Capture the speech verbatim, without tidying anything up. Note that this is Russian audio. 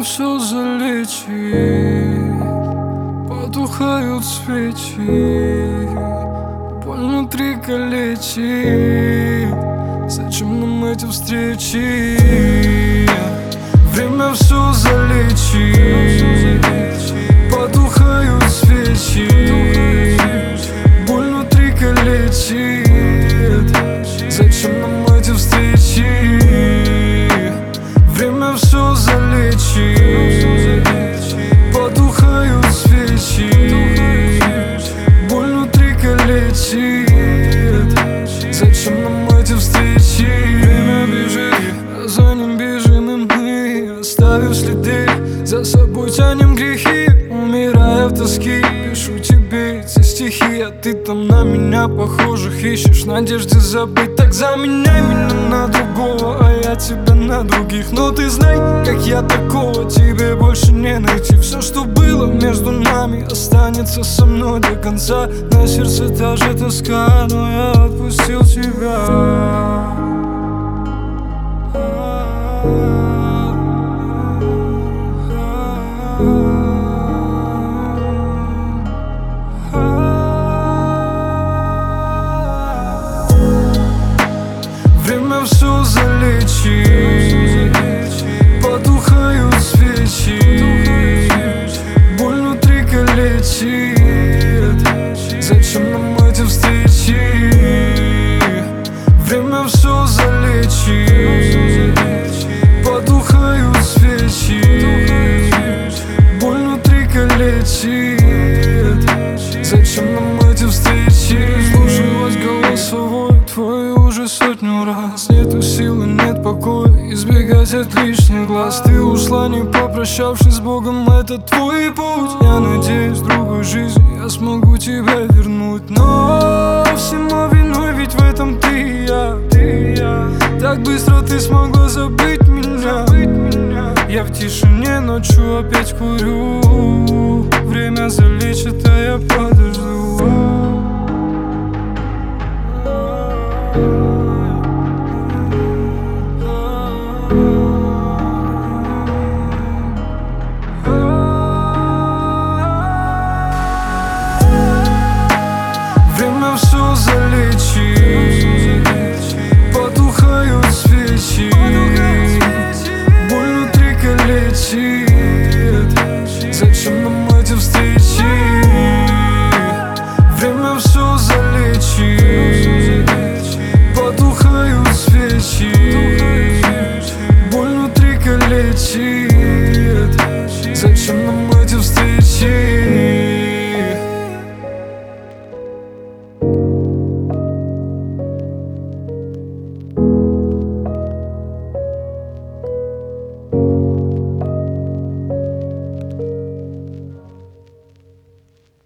все залечит, потухают свечи, боль внутри калечит. Зачем нам эти встречи? Время все залечит, потухают свечи, боль внутри калечит. Зачем нам эти встречи? Время все залечит, потухают свечи, боль внутри калечит. Зачем нам эти встречи? Время бежит, а за ним бежим и мы, оставив следы, за собой тянем грехи. Умирая в тоске, пишу тебе эти стихи, а ты там на меня похожих ищешь, надежды забыть. Так заменяй меня на другого, а я тебя на других. Но ты знай, как я такого тебе больше не найти. Все, что было между нами, останется со мной до конца. На сердце та же тоска, но я отпустил тебя. Время все залечит, потухают свечи, боль внутри калечит. Зачем нам эти встречи? Время все залечит, потухают свечи, боль внутри калечит. Зачем нам эти встречи? Слушалась голосовой твой уже сотню раз. Нету силы, нет покоя, избегать от лишних глаз. Ты ушла, не попрощавшись с Богом, это твой путь. Я надеюсь, в другой жизни я смогу тебя вернуть. Но всему виной ведь в этом ты и я, ты и я. Так быстро ты смогла забыть меня. Я в тишине ночью опять курю. Время залечит, а я подожду. Время все залечит, потухают свечи, боль внутри калечит. Зачем нам эти встречи? Время все залечит, потухают свечи, боль внутри калечит. Зачем